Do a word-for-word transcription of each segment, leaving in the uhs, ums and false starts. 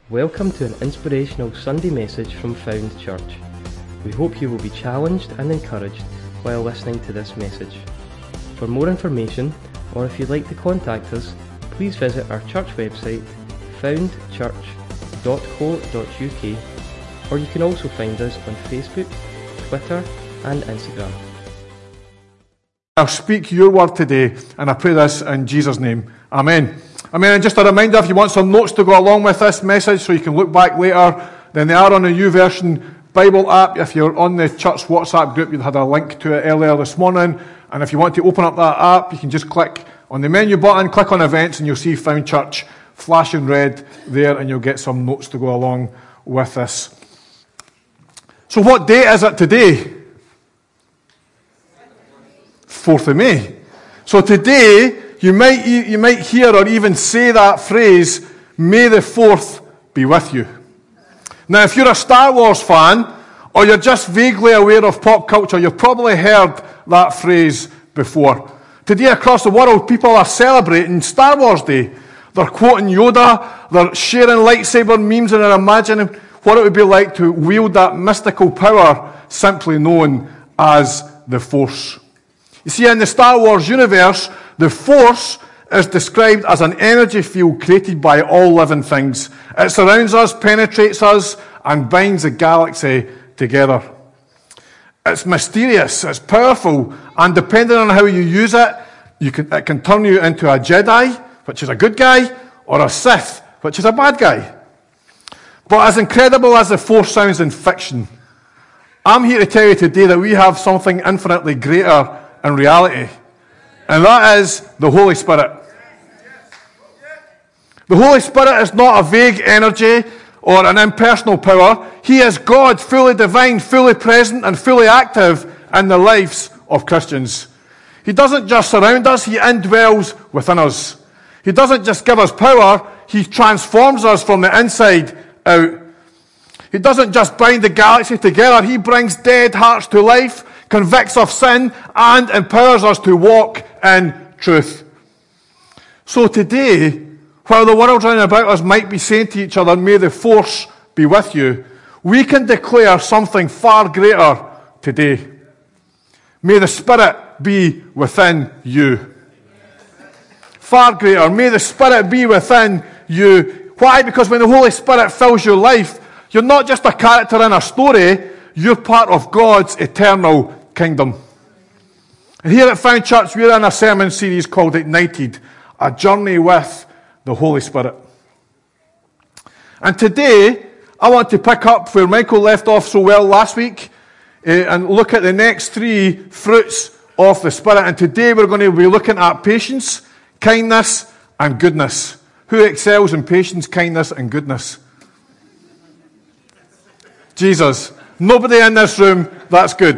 Welcome to an inspirational Sunday message from Found Church. We hope you will be challenged and encouraged while listening to this message. For more information, or if you'd like to contact us, please visit our church website, found church dot co dot U K, or you can also find us on Facebook, Twitter and Instagram. I'll speak your word today, and I pray this in Jesus' name. Amen. Amen. And just a reminder, if you want some notes to go along with this message so you can look back later, then they are on the YouVersion Bible app. If you're on the church WhatsApp group, you had a link to it earlier this morning. And if you want to open up that app, you can just click on the menu button, click on events, and you'll see Found Church flashing red there, and you'll get some notes to go along with this. So what date is it today? fourth of May. So today, you might, you might hear or even say that phrase, "May the fourth be with you." Now, if you're a Star Wars fan, or you're just vaguely aware of pop culture, you've probably heard that phrase before. Today, across the world, people are celebrating Star Wars Day. They're quoting Yoda, they're sharing lightsaber memes, and they're imagining what it would be like to wield that mystical power simply known as the Force. You see, in the Star Wars universe, the Force is described as an energy field created by all living things. It surrounds us, penetrates us, and binds the galaxy together. It's mysterious, it's powerful, and depending on how you use it, you can, it can turn you into a Jedi, which is a good guy, or a Sith, which is a bad guy. But as incredible as the Force sounds in fiction, I'm here to tell you today that we have something infinitely greater in reality. And that is the Holy Spirit. The Holy Spirit is not a vague energy or an impersonal power. He is God, fully divine, fully present, and fully active in the lives of Christians. He doesn't just surround us, He indwells within us. He doesn't just give us power, He transforms us from the inside out. He doesn't just bind the galaxy together, He brings dead hearts to life, convicts of sin, and empowers us to walk in truth. So today, while the world round about us might be saying to each other, "May the Force be with you," we can declare something far greater today. May the Spirit be within you. Far greater. May the Spirit be within you. Why? Because when the Holy Spirit fills your life, you're not just a character in a story, you're part of God's eternal kingdom. And here at Found Church, we're in a sermon series called Ignited, a journey with the Holy Spirit. And today, I want to pick up where Michael left off so well last week uh, and look at the next three fruits of the Spirit. And today, we're going to be looking at patience, kindness, and goodness. Who excels in patience, kindness, and goodness? Jesus. Nobody in this room, that's good.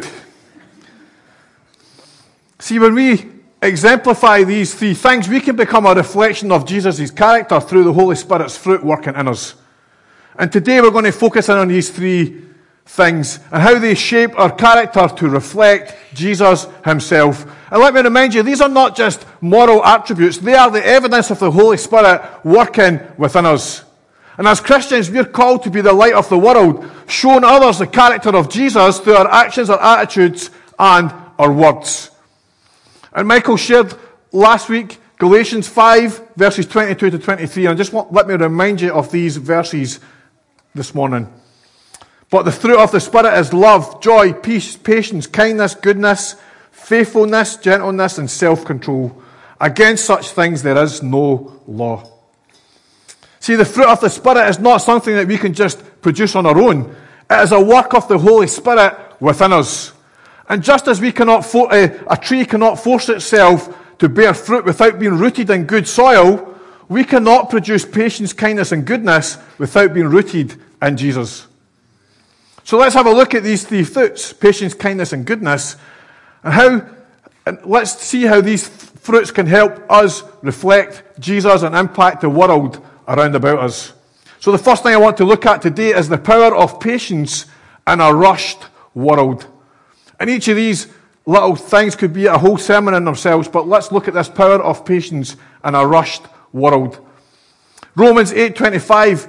See, when we exemplify these three things, we can become a reflection of Jesus' character through the Holy Spirit's fruit working in us. And today we're going to focus in on these three things and how they shape our character to reflect Jesus himself. And let me remind you, these are not just moral attributes, they are the evidence of the Holy Spirit working within us. And as Christians, we're called to be the light of the world, showing others the character of Jesus through our actions, our attitudes, and our words. And Michael shared last week Galatians five, verses twenty-two to twenty-three. And just want, let me remind you of these verses this morning. But the fruit of the Spirit is love, joy, peace, patience, kindness, goodness, faithfulness, gentleness, and self-control. Against such things there is no law. See, the fruit of the Spirit is not something that we can just produce on our own. It is a work of the Holy Spirit within us. And just as we cannot, for, uh, a tree cannot force itself to bear fruit without being rooted in good soil, we cannot produce patience, kindness, and goodness without being rooted in Jesus. So let's have a look at these three fruits, patience, kindness, and goodness, and how. And let's see how these fruits can help us reflect Jesus and impact the world around about us. So the first thing I want to look at today is the power of patience in a rushed world. And each of these little things could be a whole sermon in themselves, but let's look at this power of patience in a rushed world. Romans eight twenty-five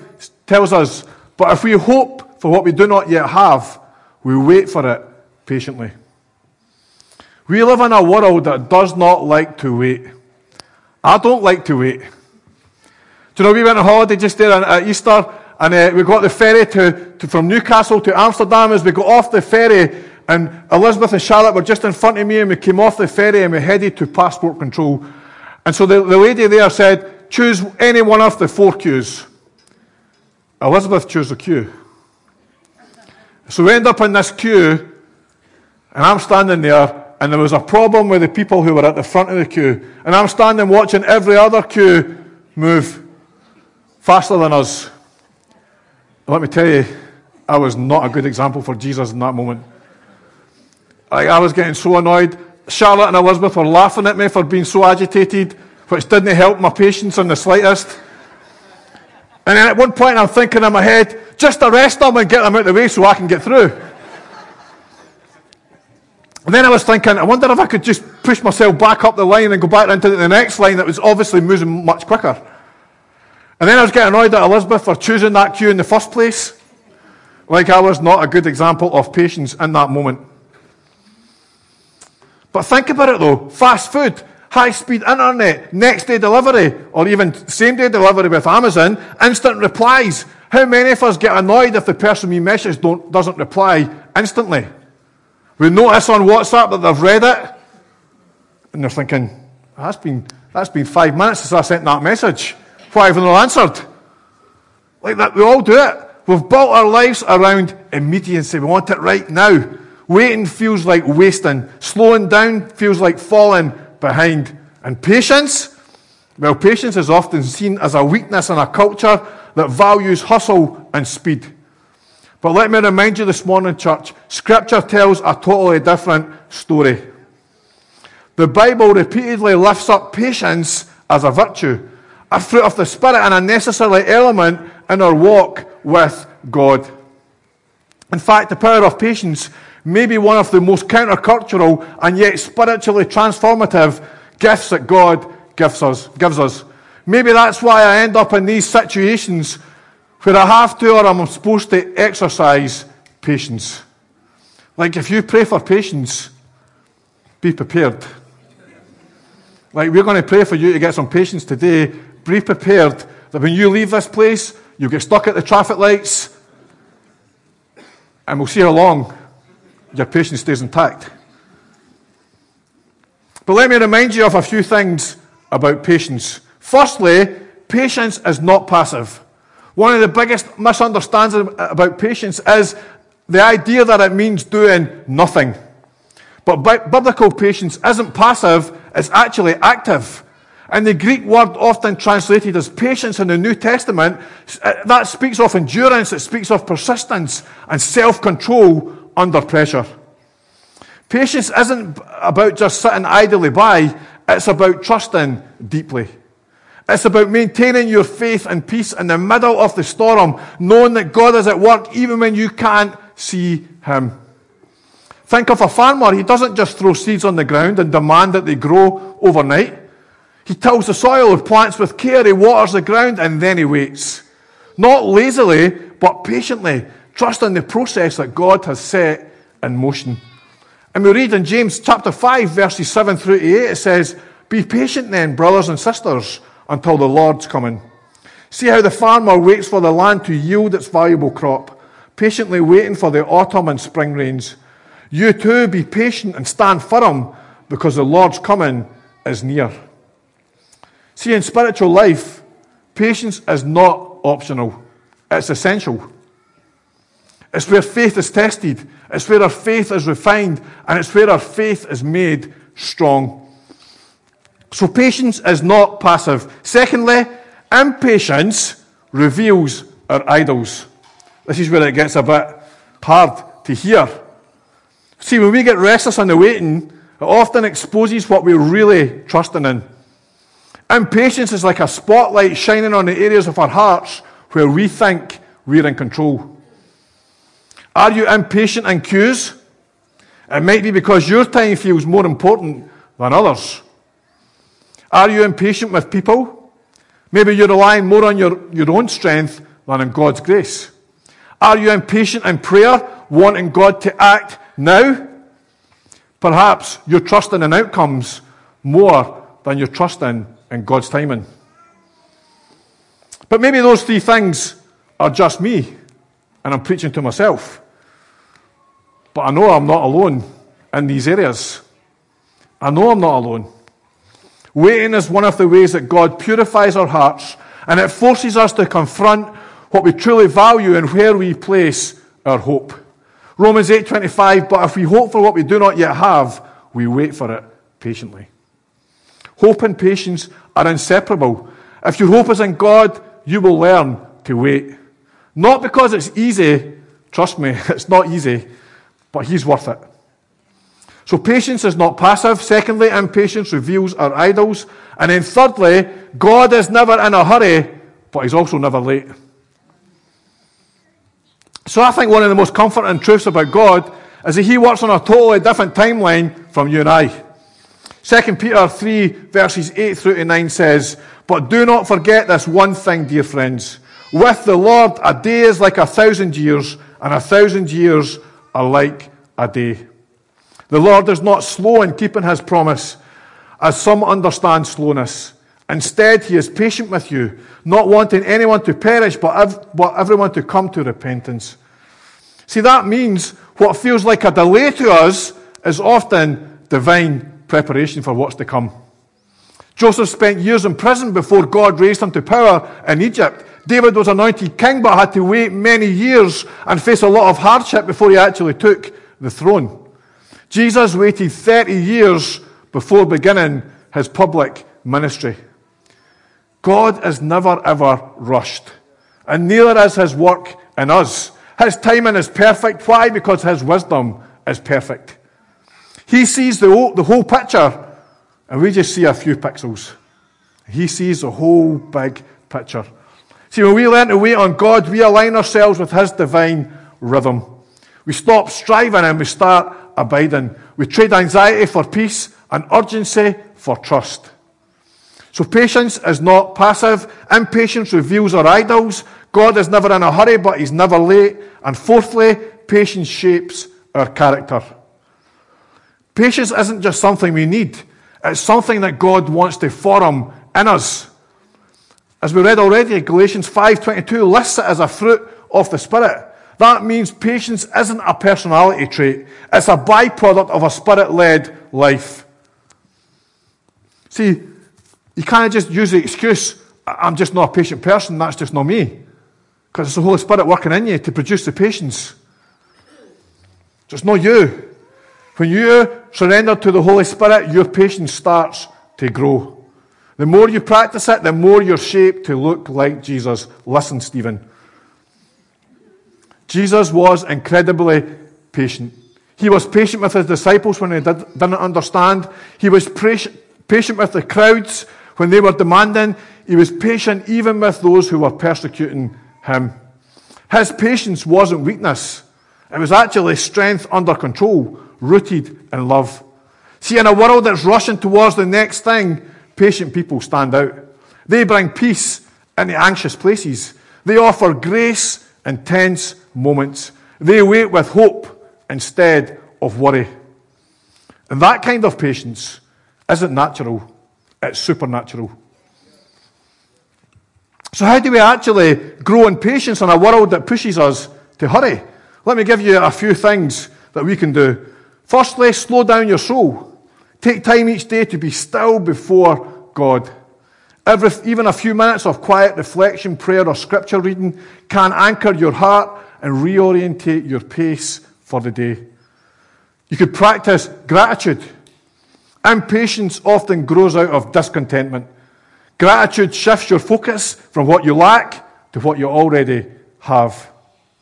tells us, but if we hope for what we do not yet have, we wait for it patiently. We live in a world that does not like to wait. I don't like to wait. Do you know, we went on holiday just there at Easter, and uh, we got the ferry to, to from Newcastle to Amsterdam. As we got off the ferry, and Elizabeth and Charlotte were just in front of me, and we came off the ferry and we headed to passport control. And so the, the lady there said, choose any one of the four queues. Elizabeth chose the queue. So we end up in this queue, and I'm standing there, and there was a problem with the people who were at the front of the queue. And I'm standing watching every other queue move faster than us. Let me tell you, I was not a good example for Jesus in that moment. Like, I was getting so annoyed. Charlotte and Elizabeth were laughing at me for being so agitated, which didn't help my patience in the slightest. And then at one point I'm thinking in my head, just arrest them and get them out of the way so I can get through. And then I was thinking, I wonder if I could just push myself back up the line and go back into the next line that was obviously moving much quicker. And then I was getting annoyed at Elizabeth for choosing that queue in the first place. Like I was not a good example of patience in that moment. But think about it though. Fast food, high-speed internet, next-day delivery, or even same-day delivery with Amazon, instant replies. How many of us get annoyed if the person we message don't, doesn't reply instantly? We notice on WhatsApp that they've read it, and they're thinking, that's been, that's been five minutes since I sent that message. Why haven't they answered? Like that, we all do it. We've built our lives around immediacy. We want it right now. Waiting feels like wasting. Slowing down feels like falling behind. And patience? Well, patience is often seen as a weakness in a culture that values hustle and speed. But let me remind you this morning, church, Scripture tells a totally different story. The Bible repeatedly lifts up patience as a virtue, a fruit of the Spirit and a necessary element in our walk with God. In fact, the power of patience may be one of the most countercultural and yet spiritually transformative gifts that God gives us. Gives us. Maybe that's why I end up in these situations where I have to or I'm supposed to exercise patience. Like if you pray for patience, be prepared. Like we're going to pray for you to get some patience today. Be prepared that when you leave this place, you'll get stuck at the traffic lights, and we'll see how long your patience stays intact. But let me remind you of a few things about patience. Firstly, patience is not passive. One of the biggest misunderstandings about patience is the idea that it means doing nothing. But biblical patience isn't passive, it's actually active. And the Greek word often translated as patience in the New Testament, that speaks of endurance, it speaks of persistence and self-control under pressure. Patience isn't about just sitting idly by, it's about trusting deeply. It's about maintaining your faith and peace in the middle of the storm, knowing that God is at work even when you can't see Him. Think of a farmer. He doesn't just throw seeds on the ground and demand that they grow overnight. He tills the soil, he plants with care, he waters the ground, and then he waits. Not lazily, but patiently, trusting the process that God has set in motion. And we read in James chapter five, verses seven through to eight, it says, "Be patient then, brothers and sisters, until the Lord's coming. See how the farmer waits for the land to yield its valuable crop, patiently waiting for the autumn and spring rains. You too be patient and stand firm, because the Lord's coming is near." See, in spiritual life, patience is not optional. It's essential. It's where faith is tested. It's where our faith is refined. And it's where our faith is made strong. So patience is not passive. Secondly, impatience reveals our idols. This is where it gets a bit hard to hear. See, when we get restless in the waiting, it often exposes what we're really trusting in. Impatience is like a spotlight shining on the areas of our hearts where we think we're in control. Are you impatient in queues? It might be because your time feels more important than others. Are you impatient with people? Maybe you're relying more on your, your own strength than in God's grace? Are you impatient in prayer, wanting God to act now? Perhaps you're trusting in outcomes more than you're trusting in God's timing. But maybe those three things are just me, and I'm preaching to myself. But I know I'm not alone in these areas. I know I'm not alone. Waiting is one of the ways that God purifies our hearts, and it forces us to confront what we truly value and where we place our hope. Romans eight twenty-five, but if we hope for what we do not yet have, we wait for it patiently. Hope and patience are inseparable. If your hope is in God, you will learn to wait. Not because it's easy, trust me, it's not easy, but He's worth it. So patience is not passive. Secondly, impatience reveals our idols. And then thirdly, God is never in a hurry, but He's also never late. So I think one of the most comforting truths about God is that He works on a totally different timeline from you and I. Second Peter three, verses eight through to nine says, but do not forget this one thing, dear friends. With the Lord, a day is like a thousand years, and a thousand years are like a day. The Lord is not slow in keeping His promise, as some understand slowness. Instead, He is patient with you, not wanting anyone to perish, but, ev- but everyone to come to repentance. See, that means what feels like a delay to us is often divine preparation for what's to come. Joseph spent years in prison before God raised him to power in Egypt. David was anointed king, but had to wait many years and face a lot of hardship before he actually took the throne. Jesus waited thirty years before beginning His public ministry. God is never ever rushed, and neither is His work in us. His timing is perfect. Why? Because His wisdom is perfect. He sees the whole, the whole picture, and we just see a few pixels. He sees the whole big picture. See, when we learn to wait on God, we align ourselves with His divine rhythm. We stop striving and we start abiding. We trade anxiety for peace and urgency for trust. So patience is not passive. Impatience reveals our idols. God is never in a hurry, but He's never late. And fourthly, patience shapes our character. Patience isn't just something we need. It's something that God wants to form in us. As we read already, Galatians five twenty-two lists it as a fruit of the Spirit. That means patience isn't a personality trait. It's a byproduct of a Spirit-led life. See, you can't just use the excuse, I'm just not a patient person, that's just not me. Because it's the Holy Spirit working in you to produce the patience. It's not you. When you surrender to the Holy Spirit, your patience starts to grow. The more you practice it, the more you're shaped to look like Jesus. Listen, Stephen. Jesus was incredibly patient. He was patient with His disciples when they did, didn't understand. He was patient with the crowds when they were demanding. He was patient even with those who were persecuting Him. His patience wasn't weakness. It was actually strength under control, rooted in love. See, in a world that's rushing towards the next thing, patient people stand out. They bring peace into anxious places. They offer grace in tense moments. They wait with hope instead of worry. And that kind of patience isn't natural, it's supernatural. So how do we actually grow in patience in a world that pushes us to hurry? Let me give you a few things that we can do. Firstly, slow down your soul. Take time each day to be still before God. Every, even a few minutes of quiet reflection, prayer, or scripture reading can anchor your heart and reorientate your pace for the day. You could practice gratitude. Impatience often grows out of discontentment. Gratitude shifts your focus from what you lack to what you already have.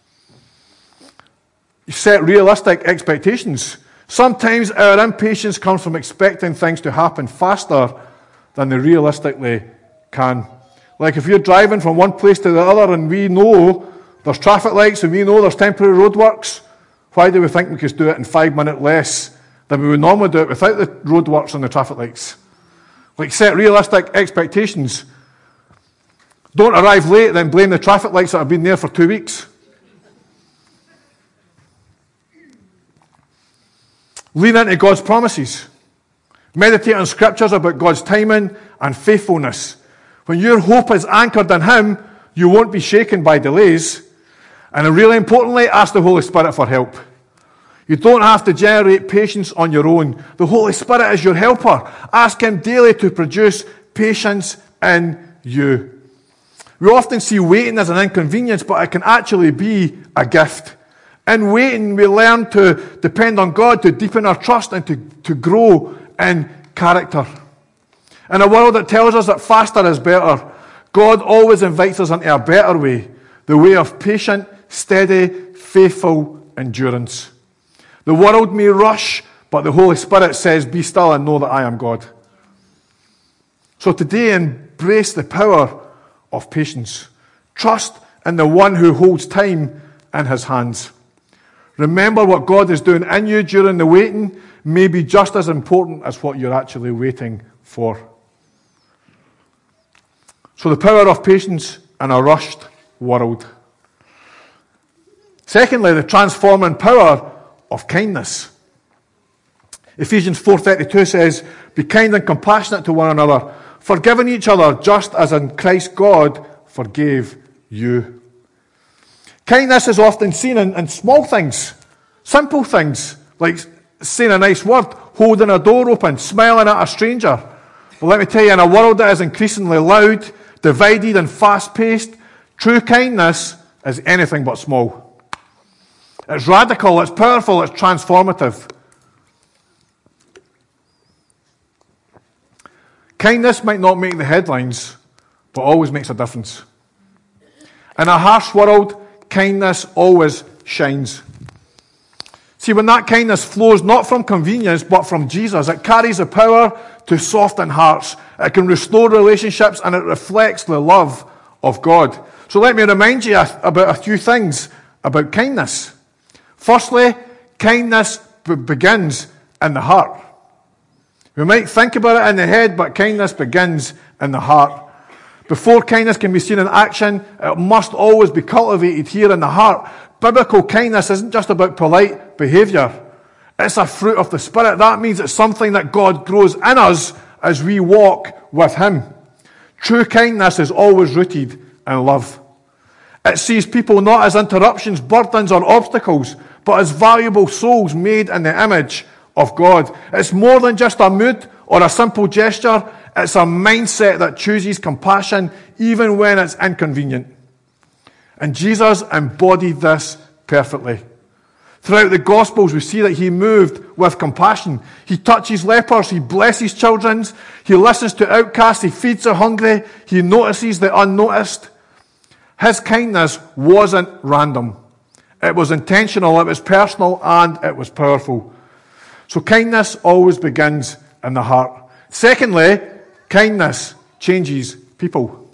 You set realistic expectations. Sometimes our impatience comes from expecting things to happen faster than they realistically can. Like if you're driving from one place to the other and we know there's traffic lights and we know there's temporary roadworks, why do we think we could do it in five minutes less than we would normally do it without the roadworks and the traffic lights? Like set realistic expectations. Don't arrive late, then blame the traffic lights that have been there for two weeks. Lean into God's promises. Meditate on scriptures about God's timing and faithfulness. When your hope is anchored in Him, you won't be shaken by delays. And really importantly, ask the Holy Spirit for help. You don't have to generate patience on your own. The Holy Spirit is your helper. Ask Him daily to produce patience in you. We often see waiting as an inconvenience, but it can actually be a gift. In waiting, we learn to depend on God, to deepen our trust, and to, to grow in character. In a world that tells us that faster is better, God always invites us into a better way, the way of patient, steady, faithful endurance. The world may rush, but the Holy Spirit says, be still and know that I am God. So today, embrace the power of patience. Trust in the one who holds time in His hands. Remember what God is doing in you during the waiting may be just as important as what you're actually waiting for. So the power of patience in a rushed world. Secondly, the transforming power of kindness. Ephesians four thirty-two says, be kind and compassionate to one another, forgiving each other just as in Christ God forgave you. Kindness is often seen in, in small things, simple things, like saying a nice word, holding a door open, smiling at a stranger. But let me tell you, in a world that is increasingly loud, divided and fast-paced, true kindness is anything but small. It's radical, it's powerful, it's transformative. Kindness might not make the headlines, but always makes a difference. In a harsh world, kindness always shines. See, when that kindness flows not from convenience, but from Jesus, it carries the power to soften hearts. It can restore relationships, and it reflects the love of God. So let me remind you about a few things about kindness. Firstly, kindness b- begins in the heart. We might think about it in the head, but kindness begins in the heart. Before kindness can be seen in action, it must always be cultivated here in the heart. Biblical kindness isn't just about polite behavior. It's a fruit of the Spirit. That means it's something that God grows in us as we walk with Him. True kindness is always rooted in love. It sees people not as interruptions, burdens, or obstacles, but as valuable souls made in the image of God. It's more than just a mood or a simple gesture. It's a mindset that chooses compassion even when it's inconvenient. And Jesus embodied this perfectly. Throughout the Gospels, we see that He moved with compassion. He touches lepers, He blesses children, He listens to outcasts, He feeds the hungry, He notices the unnoticed. His kindness wasn't random. It was intentional, it was personal, and it was powerful. So kindness always begins in the heart. Secondly, kindness changes people.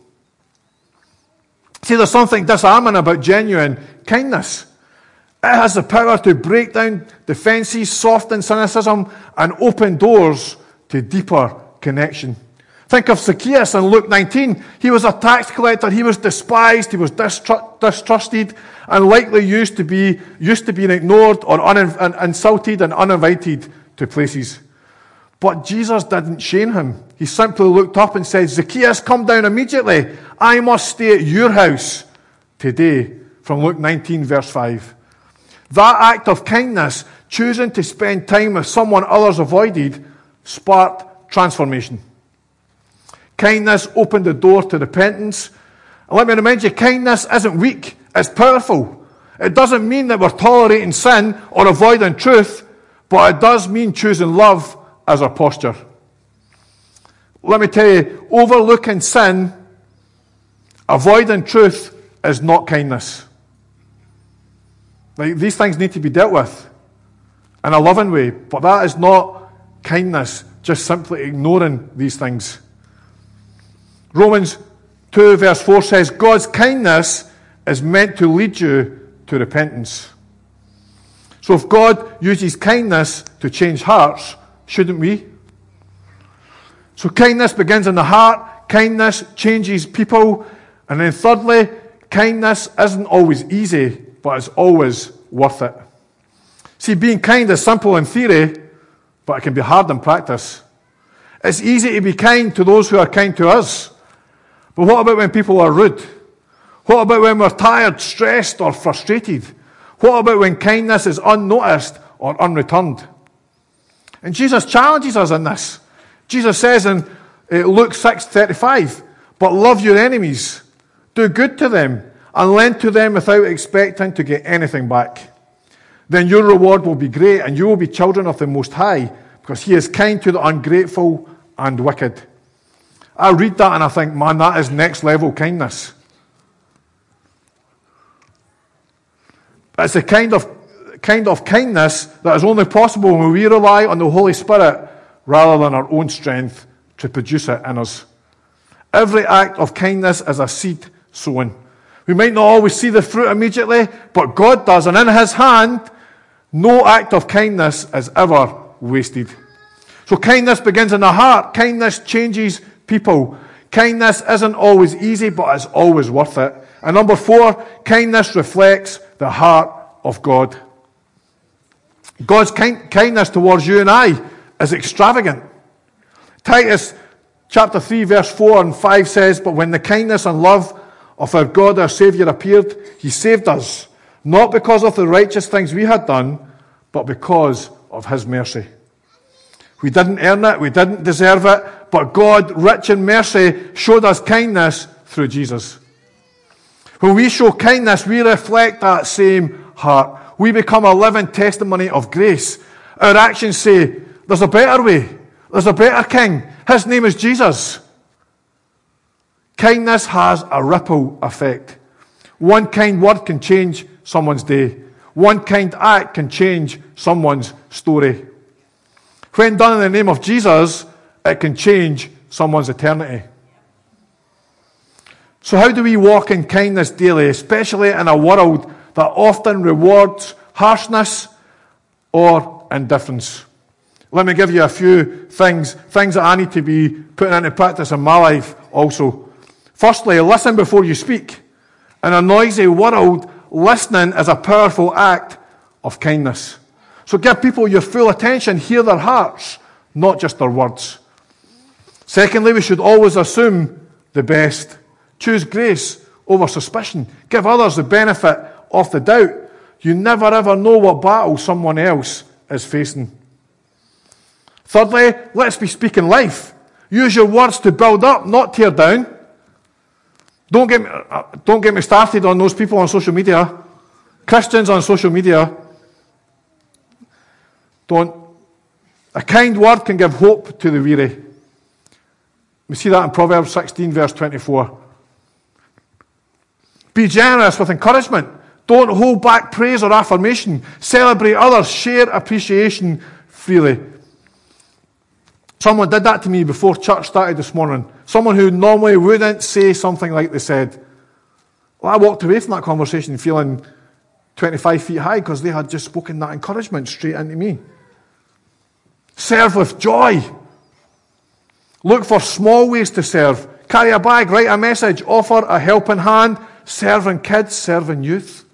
See, there's something disarming about genuine kindness. It has the power to break down defenses, soften cynicism, and open doors to deeper connection. Think of Zacchaeus in Luke nineteen. He was a tax collector. He was despised. He was distru- distrusted, and likely used to be used to being ignored or un- insulted and uninvited to places. But Jesus didn't shame him. He simply looked up and said, "Zacchaeus, come down immediately. I must stay at your house today." From Luke nineteen, verse five. That act of kindness, choosing to spend time with someone others avoided, sparked transformation. Kindness opened the door to repentance. And let me remind you, kindness isn't weak, it's powerful. It doesn't mean that we're tolerating sin or avoiding truth, but it does mean choosing love as our posture. Let me tell you, overlooking sin, avoiding truth, is not kindness. Like, these things need to be dealt with in a loving way, but that is not kindness, just simply ignoring these things. Romans two verse four says, God's kindness is meant to lead you to repentance. So if God uses kindness to change hearts, shouldn't we? So kindness begins in the heart. Kindness changes people. And then thirdly, kindness isn't always easy, but it's always worth it. See, being kind is simple in theory, but it can be hard in practice. It's easy to be kind to those who are kind to us. But what about when people are rude? What about when we're tired, stressed, or frustrated? What about when kindness is unnoticed or unreturned? And Jesus challenges us in this. Jesus says in Luke six thirty-five, "But love your enemies, do good to them, and lend to them without expecting to get anything back. Then your reward will be great, and you will be children of the Most High, because he is kind to the ungrateful and wicked." I read that and I think, man, that is next level kindness. It's the kind of, kind of kindness that is only possible when we rely on the Holy Spirit rather than our own strength to produce it in us. Every act of kindness is a seed sown. We might not always see the fruit immediately, but God does, and in his hand, no act of kindness is ever wasted. So kindness begins in the heart. Kindness changes people. Kindness isn't always easy, but it's always worth it. And number four, kindness reflects the heart of God. God's kind, kindness towards you and I is extravagant. Titus chapter three, verse four and five says, "But when the kindness and love of our God, our Saviour, appeared, he saved us, not because of the righteous things we had done, but because of his mercy." We didn't earn it, we didn't deserve it, but God, rich in mercy, showed us kindness through Jesus. When we show kindness, we reflect that same heart. We become a living testimony of grace. Our actions say, there's a better way, there's a better king. His name is Jesus. Kindness has a ripple effect. One kind word can change someone's day. One kind act can change someone's story. When done in the name of Jesus, it can change someone's eternity. So how do we walk in kindness daily, especially in a world that often rewards harshness or indifference? Let me give you a few things, things that I need to be putting into practice in my life also. Firstly, listen before you speak. In a noisy world, listening is a powerful act of kindness. So give people your full attention, hear their hearts, not just their words. Secondly, we should always assume the best. Choose grace over suspicion. Give others the benefit of the doubt. You never ever know what battle someone else is facing. Thirdly, let's be speaking life. Use your words to build up, not tear down. Don't get me, don't get me started on those people on social media. Christians on social media. Don't. A kind word can give hope to the weary. We see that in Proverbs sixteen, verse twenty-four. Be generous with encouragement. Don't hold back praise or affirmation. Celebrate others. Share appreciation freely. Someone did that to me before church started this morning. Someone who normally wouldn't say something like they said. Well, I walked away from that conversation feeling twenty-five feet high because they had just spoken that encouragement straight into me. Serve with joy. Look for small ways to serve. Carry a bag, write a message, offer a helping hand, serving kids, serving youth.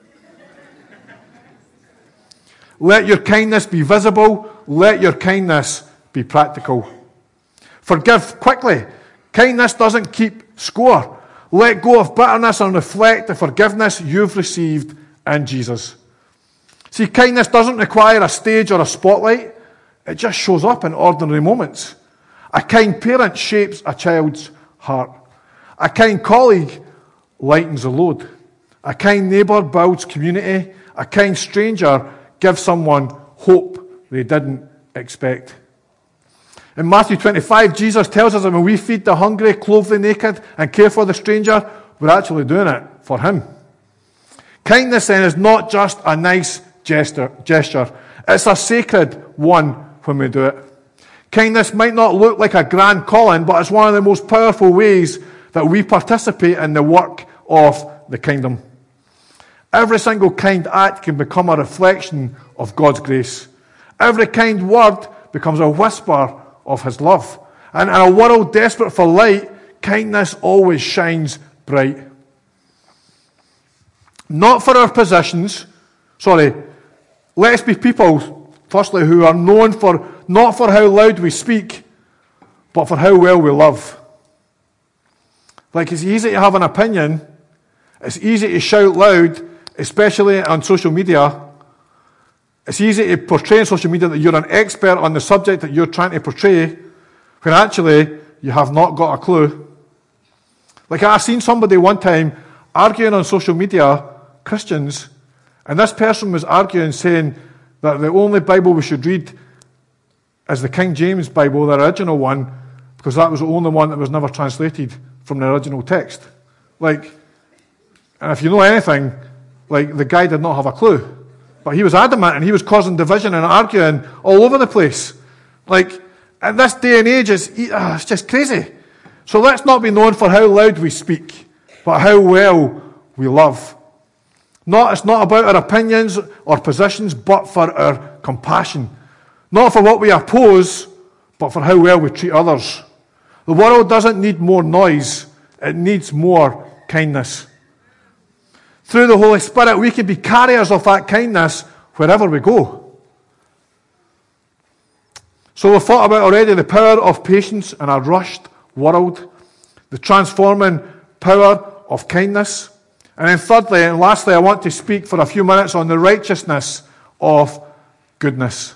Let your kindness be visible. Let your kindness be practical. Forgive quickly. Kindness doesn't keep score. Let go of bitterness and reflect the forgiveness you've received in Jesus. See, kindness doesn't require a stage or a spotlight. It just shows up in ordinary moments. A kind parent shapes a child's heart. A kind colleague lightens the load. A kind neighbour builds community. A kind stranger gives someone hope they didn't expect. In Matthew twenty-five, Jesus tells us that when we feed the hungry, clothe the naked, and care for the stranger, we're actually doing it for him. Kindness then is not just a nice gesture. gesture. It's a sacred one when we do it. Kindness might not look like a grand calling, but it's one of the most powerful ways that we participate in the work of the kingdom. Every single kind act can become a reflection of God's grace. Every kind word becomes a whisper of his love. And in a world desperate for light, kindness always shines bright. Not for our positions, sorry, let us be people, firstly, who are known for, not for how loud we speak, but for how well we love. Like, it's easy to have an opinion, it's easy to shout loud, especially on social media. It's easy to portray on social media that you're an expert on the subject that you're trying to portray, when actually you have not got a clue. Like, I've seen somebody one time arguing on social media, Christians, and this person was arguing, saying that the only Bible we should read is the King James Bible, the original one, because that was the only one that was never translated from the original text. Like, and if you know anything, like, the guy did not have a clue. But he was adamant, and he was causing division and arguing all over the place. Like, at this day and age, it's, uh, it's just crazy. So let's not be known for how loud we speak, but how well we love. Not, it's not about our opinions or positions, but for our compassion. Not for what we oppose, but for how well we treat others. The world doesn't need more noise, it needs more kindness. Through the Holy Spirit, we can be carriers of that kindness wherever we go. So we've thought about already the power of patience in a rushed world, the transforming power of kindness. And then thirdly and lastly, I want to speak for a few minutes on the righteousness of goodness.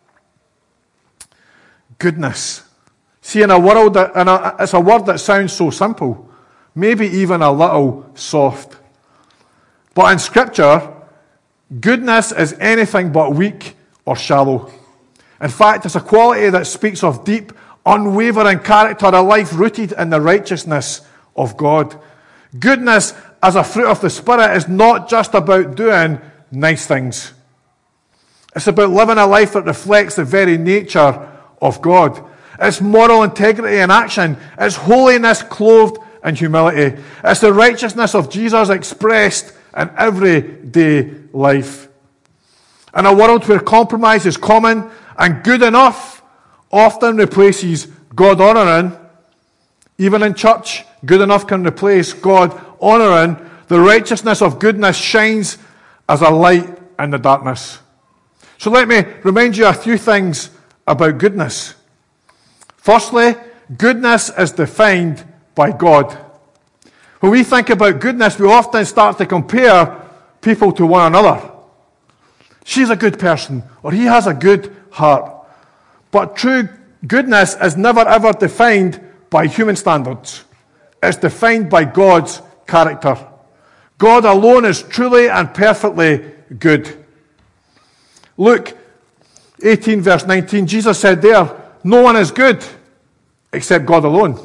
Goodness. See, in a world, that, in a, it's a word that sounds so simple, maybe even a little soft. But in Scripture, goodness is anything but weak or shallow. In fact, it's a quality that speaks of deep, unwavering character, a life rooted in the righteousness of God. Goodness as a fruit of the Spirit is not just about doing nice things. It's about living a life that reflects the very nature of God. It's moral integrity in action. It's holiness clothed in humility. It's the righteousness of Jesus expressed in everyday life. In a world where compromise is common and good enough often replaces God honouring, even in church, good enough can replace God honouring, the righteousness of goodness shines as a light in the darkness. So let me remind you a few things about goodness. Firstly, goodness is defined by God. When we think about goodness, we often start to compare people to one another. She's a good person, or he has a good heart. But true goodness is never ever defined by human standards. It's defined by God's character. God alone is truly and perfectly good. Luke eighteen, verse nineteen, Jesus said there, no one is good except God alone.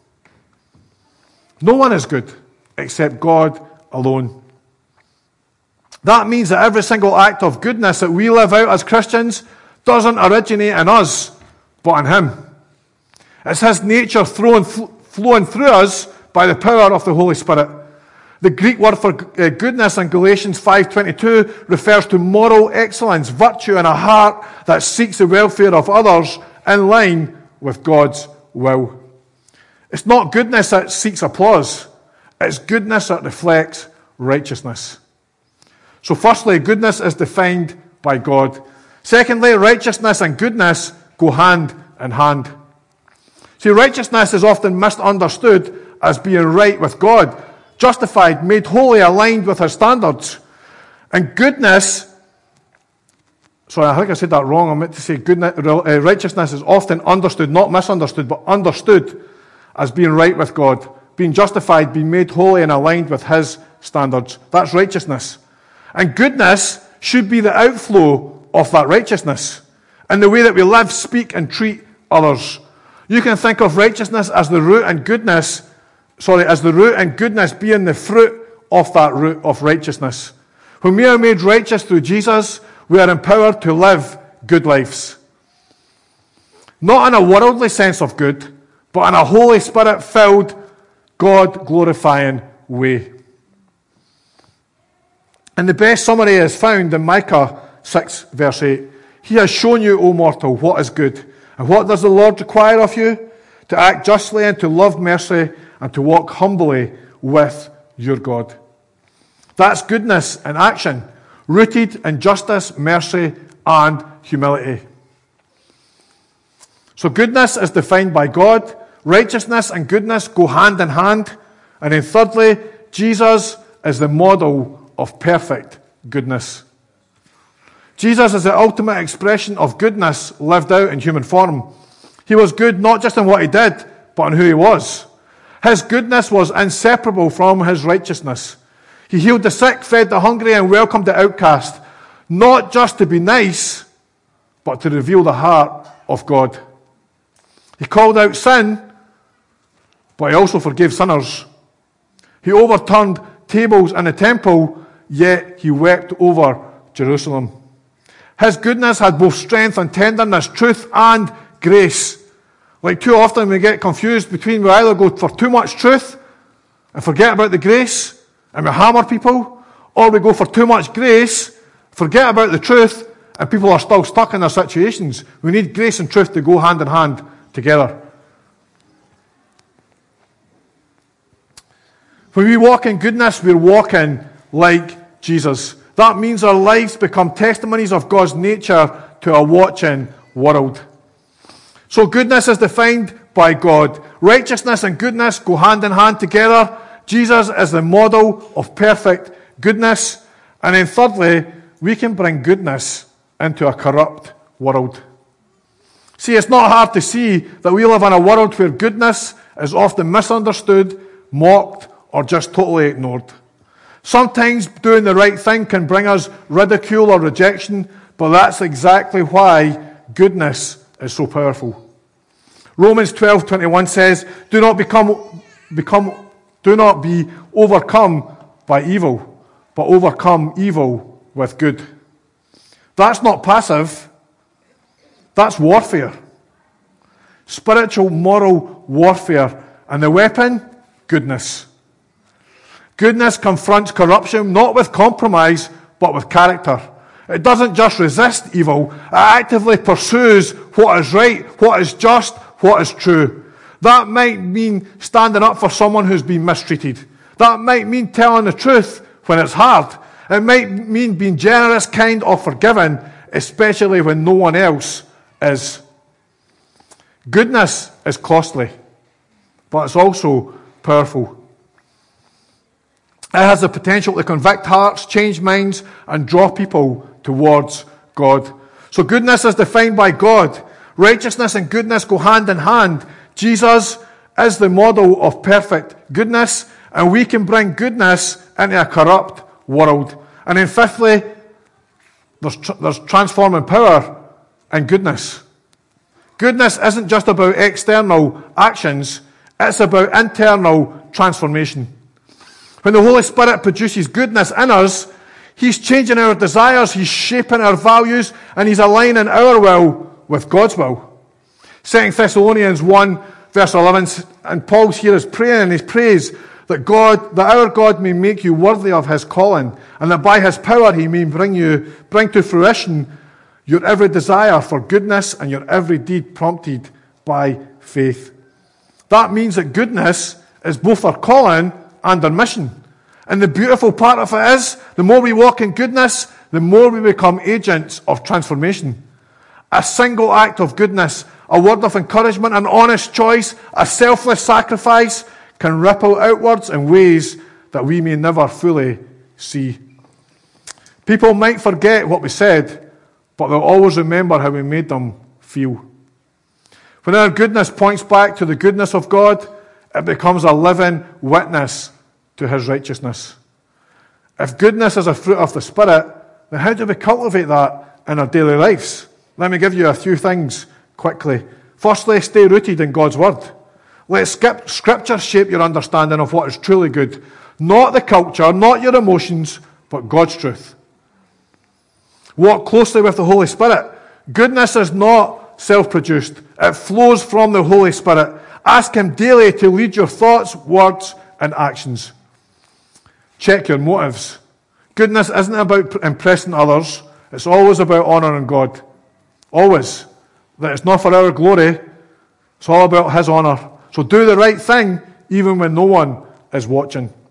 No one is good except God alone. That means that every single act of goodness that we live out as Christians doesn't originate in us, but in Him. It's His nature flowing, flowing through us by the power of the Holy Spirit. The Greek word for goodness in Galatians five twenty-two refers to moral excellence, virtue, and a heart that seeks the welfare of others in line with God's will. It's not goodness that seeks applause. It's goodness that reflects righteousness. So firstly, goodness is defined by God. Secondly, righteousness and goodness go hand in hand. See, righteousness is often misunderstood as being right with God, justified, made holy, aligned with His standards. And goodness, sorry, I think I said that wrong. I meant to say goodness, uh, righteousness is often understood, not misunderstood, but understood as being right with God, being justified, being made holy and aligned with His standards. That's righteousness. And goodness should be the outflow of that righteousness in the way that we live, speak, and treat others. You can think of righteousness as the root and goodness, sorry, as the root and goodness being the fruit of that root of righteousness. When we are made righteous through Jesus, we are empowered to live good lives. Not in a worldly sense of good, but in a Holy Spirit-filled, God-glorifying way. And the best summary is found in Micah six, verse eight. He has shown you, O mortal, what is good. And what does the Lord require of you? To act justly and to love mercy and to walk humbly with your God. That's goodness in action, rooted in justice, mercy, and humility. So goodness is defined by God. Righteousness and goodness go hand in hand. And then thirdly, Jesus is the model of perfect goodness. Jesus is the ultimate expression of goodness lived out in human form. He was good not just in what he did, but in who he was. His goodness was inseparable from his righteousness. He healed the sick, fed the hungry, and welcomed the outcast, not just to be nice, but to reveal the heart of God. He called out sin, but he also forgave sinners. He overturned tables in the temple, yet he wept over Jerusalem. His goodness had both strength and tenderness, truth and grace. Like too often we get confused between we either go for too much truth and forget about the grace and we hammer people, or we go for too much grace, forget about the truth, and people are still stuck in their situations. We need grace and truth to go hand in hand together. When we walk in goodness, we're walking like Jesus. That means our lives become testimonies of God's nature to a watching world. So goodness is defined by God. Righteousness and goodness go hand in hand together. Jesus is the model of perfect goodness. And then thirdly, we can bring goodness into a corrupt world. See, it's not hard to see that we live in a world where goodness is often misunderstood, mocked, or just totally ignored. Sometimes doing the right thing can bring us ridicule or rejection, but that's exactly why goodness is so powerful. Romans twelve twenty-one says, "Do not become, become, do not be overcome by evil, but overcome evil with good." That's not passive. That's warfare. Spiritual, moral warfare. And the weapon? Goodness. Goodness confronts corruption, not with compromise, but with character. It doesn't just resist evil, it actively pursues what is right, what is just, what is true. That might mean standing up for someone who's been mistreated. That might mean telling the truth when it's hard. It might mean being generous, kind, or forgiving, especially when no one else is. Goodness is costly, but it's also powerful. It has the potential to convict hearts, change minds, and draw people towards God. So goodness is defined by God. Righteousness and goodness go hand in hand. Jesus is the model of perfect goodness, and we can bring goodness into a corrupt world. And then fifthly, there's, tr- there's transforming power in goodness. Goodness isn't just about external actions, it's about internal transformation. When the Holy Spirit produces goodness in us, He's changing our desires, He's shaping our values, and He's aligning our will with God's will. Second Thessalonians one, verse eleven, and Paul's here is praying, and he prays that God, that our God may make you worthy of His calling, and that by His power He may bring you, bring to fruition your every desire for goodness and your every deed prompted by faith. That means that goodness is both our calling and our mission. And the beautiful part of it is, the more we walk in goodness, the more we become agents of transformation. A single act of goodness, a word of encouragement, an honest choice, a selfless sacrifice can ripple outwards in ways that we may never fully see. People might forget what we said, but they'll always remember how we made them feel. When our goodness points back to the goodness of God, it becomes a living witness to His righteousness. If goodness is a fruit of the Spirit, then how do we cultivate that in our daily lives? Let me give you a few things quickly. Firstly, stay rooted in God's Word. Let Scripture shape your understanding of what is truly good. Not the culture, not your emotions, but God's truth. Walk closely with the Holy Spirit. Goodness is not self-produced. It flows from the Holy Spirit. Ask Him daily to lead your thoughts, words, and actions. Check your motives. Goodness isn't about impressing others. It's always about honouring God. Always. That it's not for our glory. It's all about His honour. So do the right thing even when no one is watching.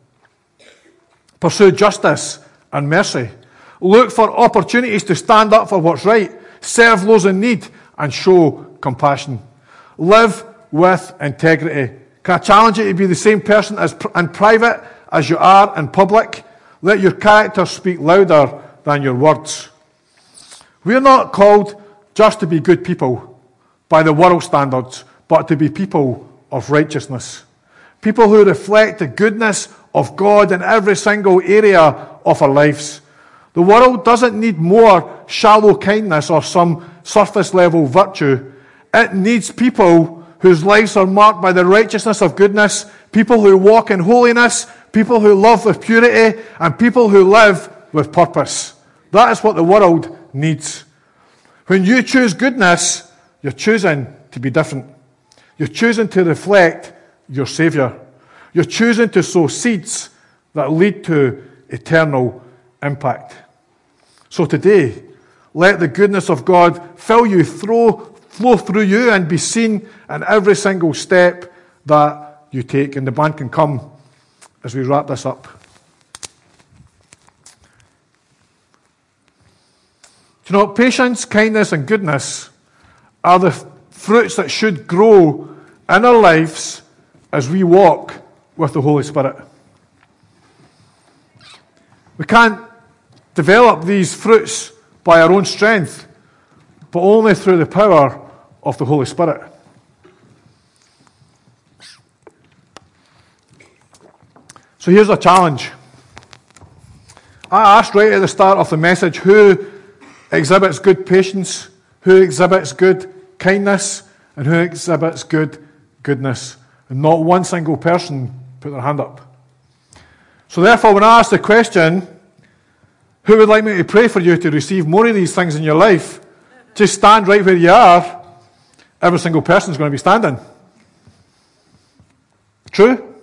Pursue justice and mercy. Look for opportunities to stand up for what's right, serve those in need, and show compassion. Live with integrity. Can I challenge you to be the same person as in private as you are in public? Let your character speak louder than your words. We're not called just to be good people by the world standards, but to be people of righteousness. People who reflect the goodness of God in every single area of our lives. The world doesn't need more shallow kindness or some surface level virtue. It needs people whose lives are marked by the righteousness of goodness, people who walk in holiness, people who love with purity, and people who live with purpose. That is what the world needs. When you choose goodness, you're choosing to be different. You're choosing to reflect your Saviour. You're choosing to sow seeds that lead to eternal impact. So today, let the goodness of God fill you, throw, flow through you, and be seen in every single step that you take. And the band can come as we wrap this up. Do you know, patience, kindness, and goodness are the fruits that should grow in our lives as we walk with the Holy Spirit. We can't develop these fruits by our own strength, but only through the power of the Holy Spirit. So here's a challenge. I asked right at the start of the message who exhibits good patience, who exhibits good kindness, and who exhibits good goodness. And not one single person put their hand up. So therefore, when I ask the question, who would like me to pray for you to receive more of these things in your life? Just stand right where you are. Every single person is going to be standing. True?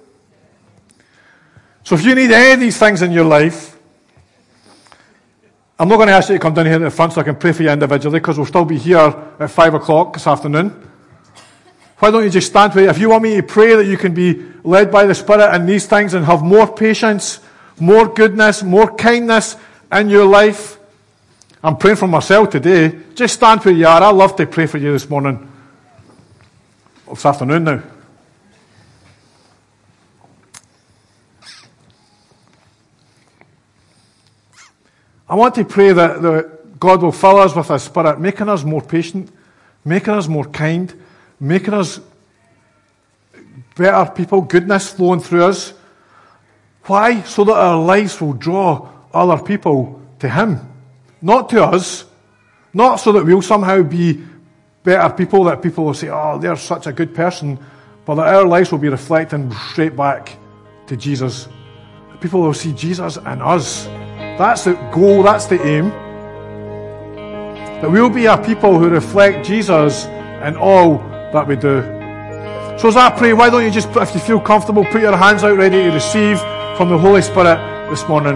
So if you need any of these things in your life, I'm not going to ask you to come down here to the front so I can pray for you individually, because we'll still be here at five o'clock this afternoon. Why don't you just stand where you are? If you want me to pray that you can be led by the Spirit in these things and have more patience, more goodness, more kindness in your life, I'm praying for myself today. Just stand where you are. I'd love to pray for you this morning. This afternoon now. I want to pray that the, God will fill us with His Spirit, making us more patient, making us more kind, making us better people, goodness flowing through us. Why? So that our lives will draw other people to Him. Not to us. Not so that we'll somehow be better people, that people will say, oh, they're such a good person, but that our lives will be reflecting straight back to Jesus. People will see Jesus in us. That's the goal, that's the aim. That we'll be a people who reflect Jesus in all that we do. So as I pray, why don't you just, if you feel comfortable, put your hands out ready to receive from the Holy Spirit this morning.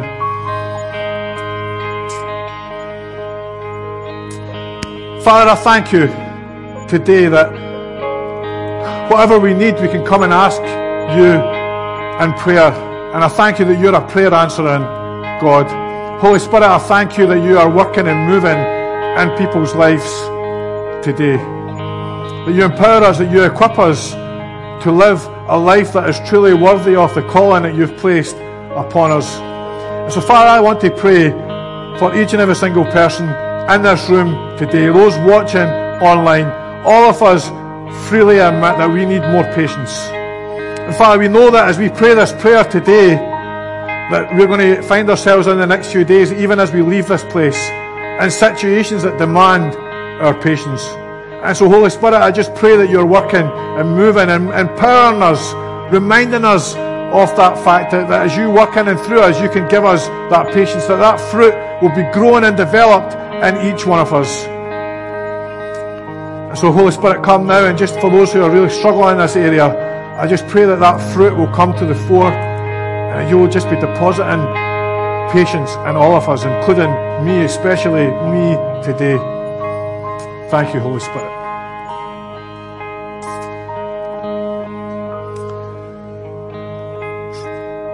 Father, I thank you today that whatever we need, we can come and ask you in prayer. And I thank you that you're a prayer answering God. Holy Spirit, I thank you that you are working and moving in people's lives today. That you empower us, that you equip us to live a life that is truly worthy of the calling that you've placed upon us. And so, Father, I want to pray for each and every single person in this room today, those watching online. All of us freely admit that we need more patience. And Father, we know that as we pray this prayer today, that we're going to find ourselves in the next few days, even as we leave this place, in situations that demand our patience. And so, Holy Spirit, I just pray that you're working and moving and empowering us, reminding us of that fact that, that as you work in and through us, you can give us that patience, that that fruit will be grown and developed in each one of us. And so, Holy Spirit, come now, and just for those who are really struggling in this area, I just pray that that fruit will come to the fore, and you will just be depositing patience in all of us, including me, especially me today. Thank you, Holy Spirit.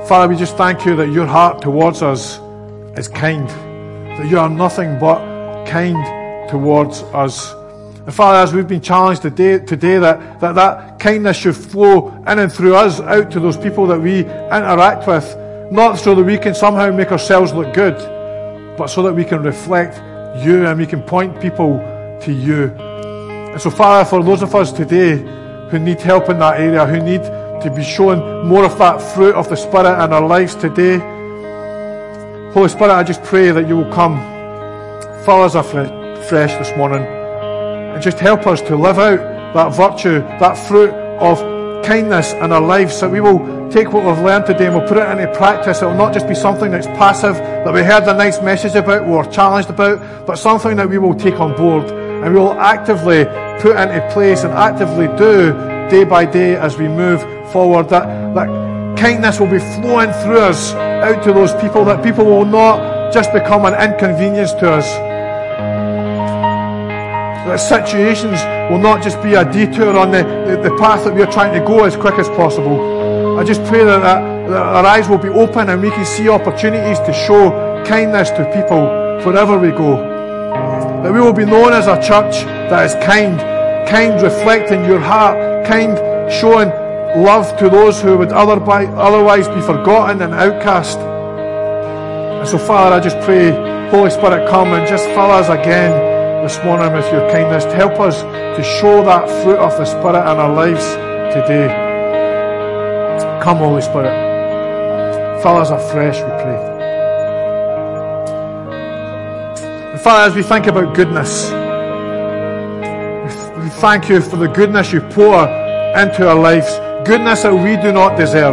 Father, we just thank you that your heart towards us is kind, that you are nothing but kind towards us. And Father, as we've been challenged today, today that, that that kindness should flow in and through us out to those people that we interact with, not so that we can somehow make ourselves look good, but so that we can reflect you and we can point people to you. And so Father, for those of us today who need help in that area, who need to be shown more of that fruit of the Spirit in our lives today, Holy Spirit, I just pray that you will come, fill us afresh this morning, and just help us to live out that virtue, that fruit of kindness in our lives, that we will take what we've learned today and we'll put it into practice. It will not just be something that's passive, that we heard a nice message about, we were challenged about, but something that we will take on board and we will actively put into place and actively do day by day as we move forward. That, that kindness will be flowing through us out to those people, that people will not just become an inconvenience to us, that situations will not just be a detour on the, the, the path that we're trying to go as quick as possible. I just pray that, that, that our eyes will be open and we can see opportunities to show kindness to people wherever we go. That we will be known as a church that is kind, kind reflecting your heart, kind showing love to those who would otherwise be forgotten and outcast. And so Father, I just pray, Holy Spirit, come and just fill us again this morning with your kindness, to help us to show that fruit of the Spirit in our lives today. Come, Holy Spirit, fill us afresh, we pray. And Father, as we think about goodness, we thank you for the goodness you pour into our lives, goodness that we do not deserve.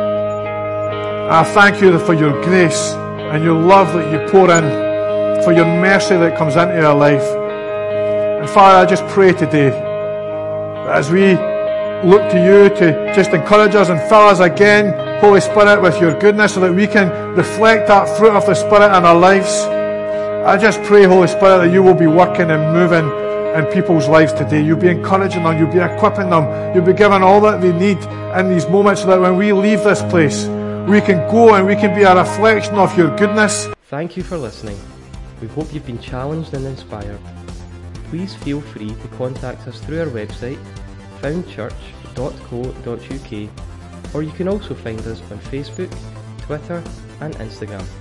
I thank you for your grace and your love that you pour in, for your mercy that comes into our life. And Father, I just pray today that as we look to you to just encourage us and fill us again, Holy Spirit, with your goodness so that we can reflect that fruit of the Spirit in our lives. I just pray, Holy Spirit, that you will be working and moving in people's lives today. You'll be encouraging them, you'll be equipping them, you'll be giving all that they need in these moments so that when we leave this place, we can go and we can be a reflection of your goodness. Thank you for listening. We hope you've been challenged and inspired. Please feel free to contact us through our website, found church dot co dot uk, or you can also find us on Facebook, Twitter and Instagram.